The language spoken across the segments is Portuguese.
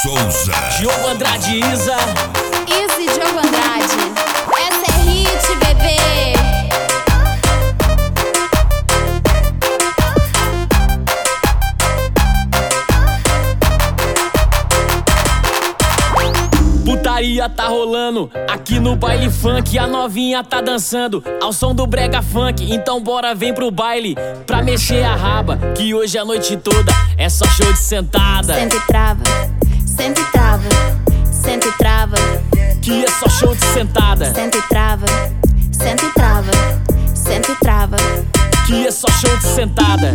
Souza, Diogo Andrade, Isa e Diogo Andrade. Essa é hit, bebê. Putaria tá rolando aqui no baile funk. A novinha tá dançando ao som do brega funk. Então bora, vem pro baile pra mexer a raba, que hoje a noite toda é só show de sentada. Senta e trava, senta e trava, senta e trava. Que é só show de sentada. Senta e trava, senta e trava, senta e trava. Que é só show de sentada.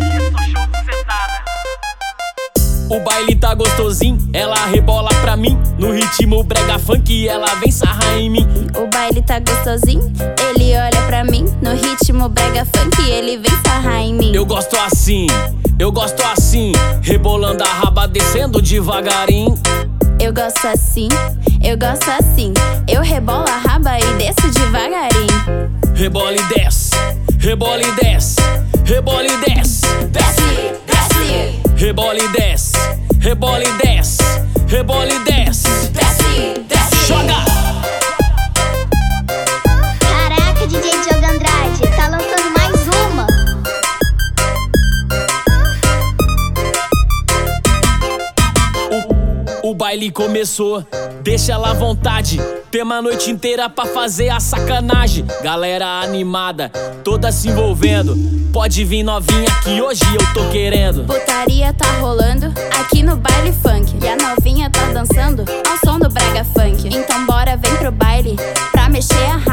O baile tá gostosinho, ela rebola pra mim. No ritmo brega funk, ela vem sarrar em mim. O baile tá gostosinho, ele olha pra mim. No ritmo brega funk, ele vem sarrar em mim. Eu gosto assim, rebolando a raba, descendo devagarinho. Eu gosto assim, eu gosto assim. Eu rebolo a raba e desço devagarinho. Rebola e desce, rebola e desce, rebola e desce, Desce, desce, rebola e desce, rebola e desce, rebola e desce, desce, desce. joga! Caraca, DJ Diogo Andrade, tá lançando mais uma. O baile começou, deixa ela à vontade. Tem uma noite inteira pra fazer a sacanagem. Galera animada, toda se envolvendo. Pode vir novinha que hoje eu tô querendo. Putaria tá rolando aqui no baile funk. E a novinha tá dançando ao som do brega funk. Então bora, vem pro baile pra mexer a